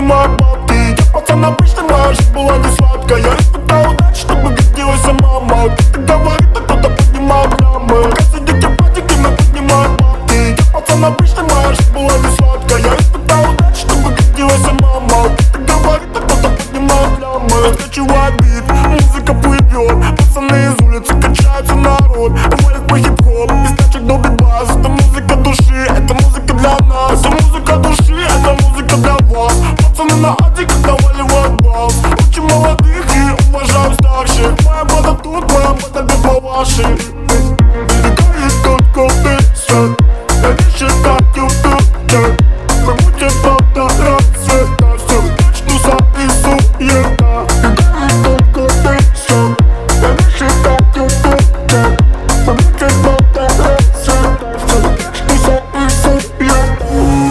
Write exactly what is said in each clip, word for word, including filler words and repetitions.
поднимают бабки. Я пацан обычный, моя жизнь была не сладкая. Я испытал удачу, чтобы гордилась мама. Кто-то говорит, а кто-то поднимает лямы. Пока сидите в патике, мы поднимаем бабки. Я пацан обычный, моя жизнь была не сладкая. Я испытал удачу, чтобы гордилась мама. Кто-то говорит, а кто-то поднимает лямы. Раскачивает бит, музыка плывет. Пацаны из улицы качаются, народ валит по хип-хоп, из тачек долбит бас. Это музыка души, это музыка для нас. Это музыка души, это музыка для вас. Пацаны на адике наваливают бал. Очень молодых и уважаю старших. Моя банда тут, моя банда без маваши. Перегорит только песен, я не считаю пютер. Мы будем до рассвета, все точно зарисуета. Перегорит только песен, я не считаю пютер. Мы будем до рассвета, все точно зарисуета.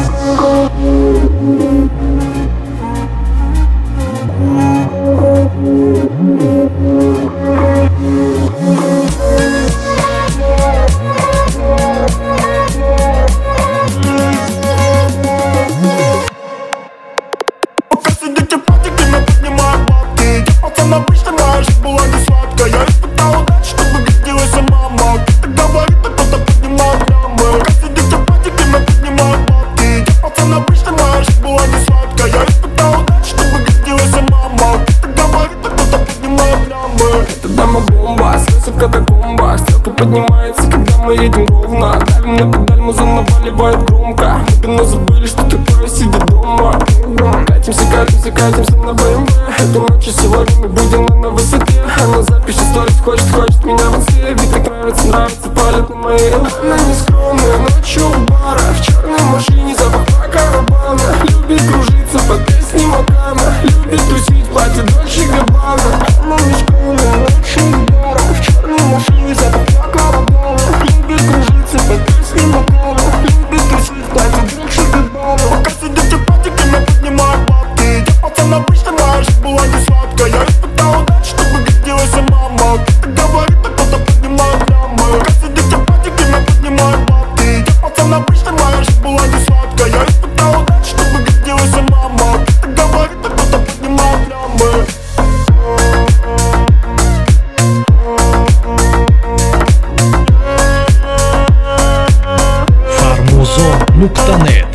Пока сидите в патике, мы поднимаем бабки. Я пацан обычный, моя жизнь была не сладкая. Я испытал удачу, чтобы гордилась мама. Кто-то говорит, а кто-то поднимает лямы. Пока сидите в патике, мы поднимаем бабки. Я пацан обычный, моя жизнь была не сладкая. Я испытал удачу, чтобы гордилась мама. Кто-то говорит, а кто-то поднимает лямы. Это дама бомба, слезы в катакомбах. Стрелка поднимается, когда мы едем ровно. Давим на педаль, музон наваливает громко. Мы давно забыли, что такое сидеть дома. Катимся, катимся, катимся на бэ эм вэ. Этой ночью сегодня мы будем на высоте. Она запишет сторис, хочет, хочет меня в инсте. Ведь так нравится, нравится, палит на мои эл. Она не скромная, ночью у бара. В черной машине запах Карабана. Любит кружиться под песни Макана. Любит тусить, платье Дольче Габбана. Она не скромная, ночью у бара. В черной машине запах Карабана. Любит кружиться под песни Макана. Любит тусить, платье Дольче Габбана. Пока сидите в патике, мы поднимаем бабки. Я пацан обычный, моя жизнь была не сладкая. Я испытал удачу, чтобы гордилась мама. Кто-то говорит, а кто-то поднимает лямы. Пока сидите в патике, мы поднимаем бабки. Я пацан обычный, моя жизнь была не сладкая. Я испытал удачу, чтобы гордилась мама. Кто-то говорит, а кто-то поднимает лямы. Farmuzon nokta net